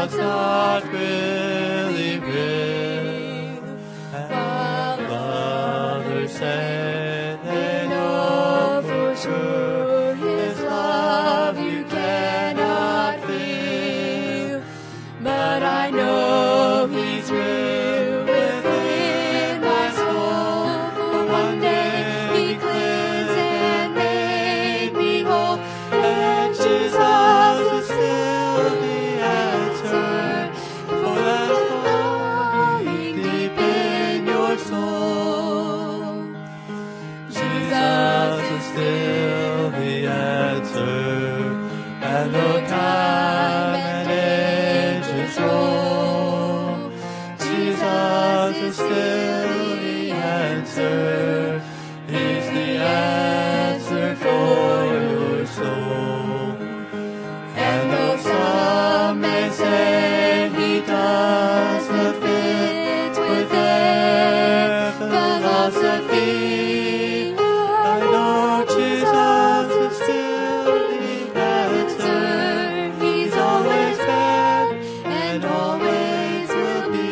what's not really real. And others say they know for sure His love you cannot feel. But I know He's real within my soul. For one day He cleansed and made me whole. And Jesus is still the answer for that longing deep in your soul. Jesus is still the answer, and though time and ages roll, Jesus is still the answer. He's the answer for your soul. And though some may say He doesn't fit with their philosophy, I know Jesus is still the answer. He's always been and always will be.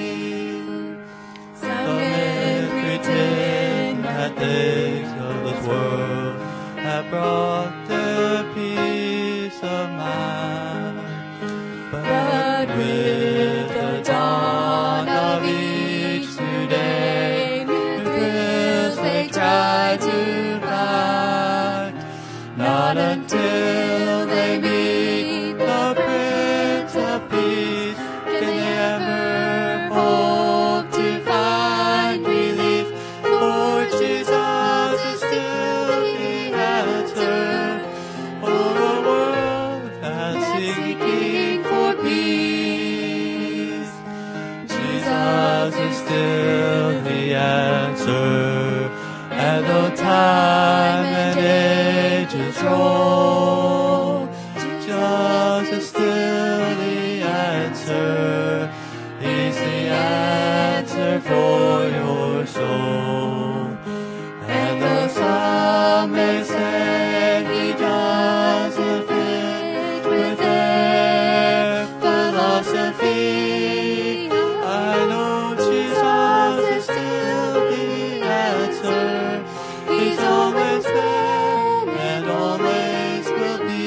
Some men pretend that things of this world have brought their peace of mind, but with the dawn of each new day, new thrills they try to find. Not until they meet the Prince of Peace can they ever hope to find relief. For Jesus is still the answer for a world that's seeking for peace. Jesus is still the answer, and though time and ages roll, Jesus is still the answer. He's the answer for your soul. And though some may say He doesn't fit with their philosophy, I know Jesus is still the answer. He's always been and always will be.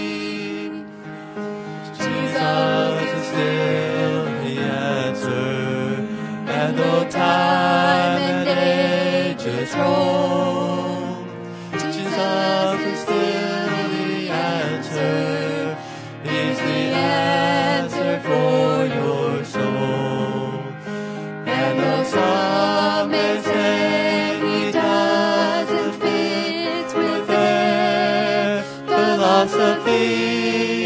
Jesus is still the answer, and though time and ages roll, Jesus is still the answer. He's the answer for your soul. And though some may say He doesn't fit with their philosophy,